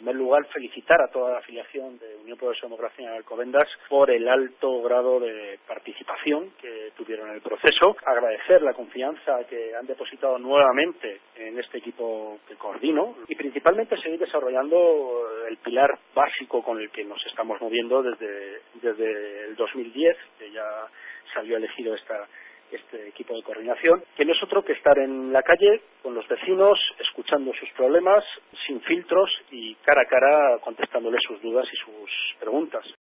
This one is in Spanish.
primer lugar, felicitar a toda la afiliación de Unión Progreso Democracia en Alcobendas por el alto grado de participación que tuvieron en el proceso, agradecer la confianza que han depositado nuevamente en este equipo que coordino y principalmente seguir desarrollando el pilar básico con el que nos estamos moviendo desde el 2010, que ya salió elegido este equipo de coordinación, que no es otro que estar en la calle con los vecinos, escuchando sus problemas, sin filtros y cara a cara contestándoles sus dudas y sus preguntas.